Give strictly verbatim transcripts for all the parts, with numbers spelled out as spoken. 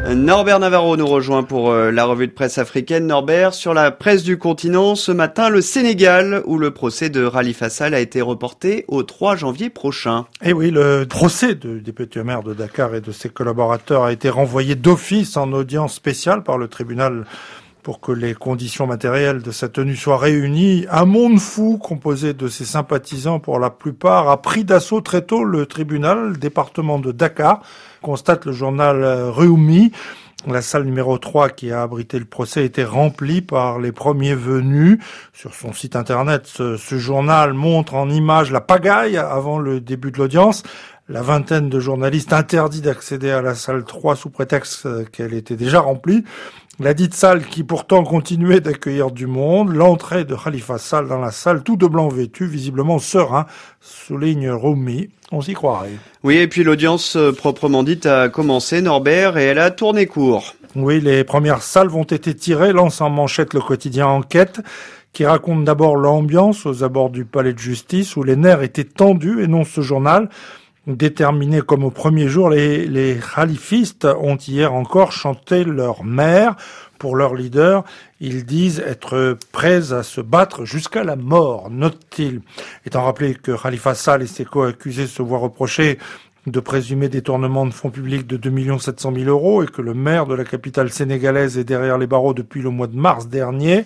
Norbert Navarro nous rejoint pour euh, la revue de presse africaine. Norbert, sur la presse du continent, ce matin, le Sénégal, où le procès de Khalifa Sall a été reporté au trois janvier prochain. Et oui, le procès du député maire de Dakar et de ses collaborateurs a été renvoyé d'office en audience spéciale par le tribunal pour que les conditions matérielles de sa tenue soient réunies. Un monde fou, composé de ses sympathisants pour la plupart, a pris d'assaut très tôt le tribunal, le département de Dakar, constate le journal Rewmi. La salle numéro trois qui a abrité le procès était remplie par les premiers venus. Sur son site internet, ce, ce journal montre en images la pagaille avant le début de l'audience. La vingtaine de journalistes interdits d'accéder à la salle trois sous prétexte qu'elle était déjà remplie. La dite salle qui pourtant continuait d'accueillir du monde. L'entrée de Khalifa Sall dans la salle, tout de blanc vêtu, visiblement serein, souligne Rewmi. On s'y croirait. Oui, et puis l'audience euh, proprement dite a commencé, Norbert, et elle a tourné court. Oui, les premières salves ont été tirées, lance en manchette le quotidien Enquête, qui raconte d'abord l'ambiance aux abords du palais de justice, où les nerfs étaient tendus, énonce ce journal. Déterminés comme au premier jour, les, les khalifistes ont hier encore chanté leur mère. Pour leur leader, ils disent être prêts à se battre jusqu'à la mort, note-t-il. Étant rappelé que Khalifa Sall et ses co-accusés se voient reprocher de présumés détournements de fonds publics de deux millions sept cent mille euros et que le maire de la capitale sénégalaise est derrière les barreaux depuis le mois de mars dernier.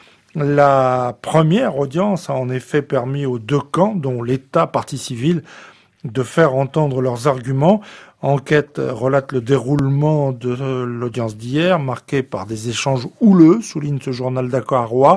La première audience a en effet permis aux deux camps, dont l'État, partie civile, de faire entendre leurs arguments. Enquête relate le déroulement de l'audience d'hier, marqué par des échanges houleux, souligne ce journal dakarois,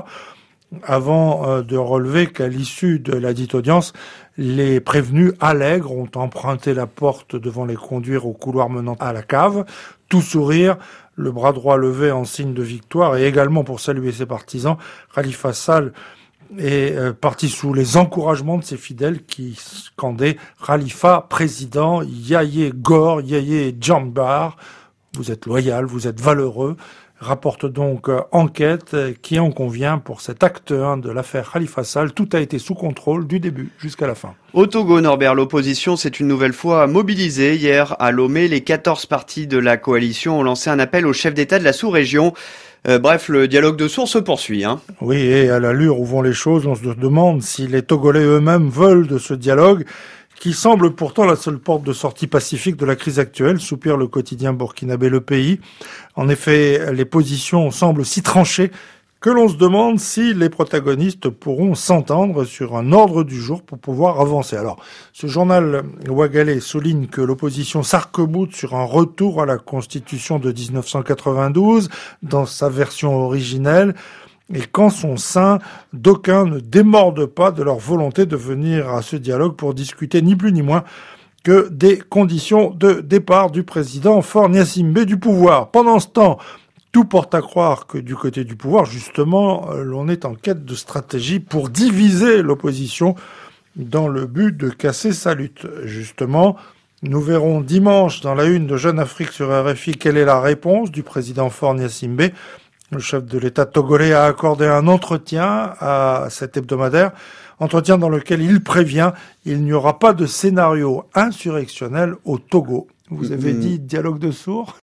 avant de relever qu'à l'issue de la dite audience, les prévenus allègres ont emprunté la porte devant les conduire au couloir menant à la cave, tout sourire, le bras droit levé en signe de victoire, et également pour saluer ses partisans. Khalifa Sall est parti sous les encouragements de ses fidèles qui scandaient Khalifa président, Yahya Gore, Yahya Jambar. Vous êtes loyal, vous êtes valeureux. Rapporte donc Enquête qui en convient pour cet acte un de l'affaire Khalifa Sall. Tout a été sous contrôle du début jusqu'à la fin. Au Togo, Norbert, l'opposition s'est une nouvelle fois mobilisée. Hier, à Lomé, les quatorze partis de la coalition ont lancé un appel au chef d'État de la sous-région. Euh, bref, le dialogue de sourds se poursuit. Hein. Oui, et à l'allure où vont les choses, on se demande si les Togolais eux-mêmes veulent de ce dialogue, qui semble pourtant la seule porte de sortie pacifique de la crise actuelle, soupire le quotidien burkinabé Le Pays. En effet, les positions semblent si tranchées que l'on se demande si les protagonistes pourront s'entendre sur un ordre du jour pour pouvoir avancer. Alors, ce journal ouagalais souligne que l'opposition s'arc-boute sur un retour à la Constitution de dix-neuf cent quatre-vingt-douze dans sa version originelle, et qu'en son sein, d'aucuns ne démordent pas de leur volonté de venir à ce dialogue pour discuter ni plus ni moins que des conditions de départ du président Faure Gnassingbé du pouvoir. Pendant ce temps, tout porte à croire que du côté du pouvoir, justement, l'on est en quête de stratégie pour diviser l'opposition dans le but de casser sa lutte. Justement, nous verrons dimanche dans la une de Jeune Afrique sur R F I quelle est la réponse du président Faure Gnassingbé. Le chef de l'État togolais a accordé un entretien à cet hebdomadaire, entretien dans lequel il prévient il n'y aura pas de scénario insurrectionnel au Togo. Vous avez dit dialogue de sourds ?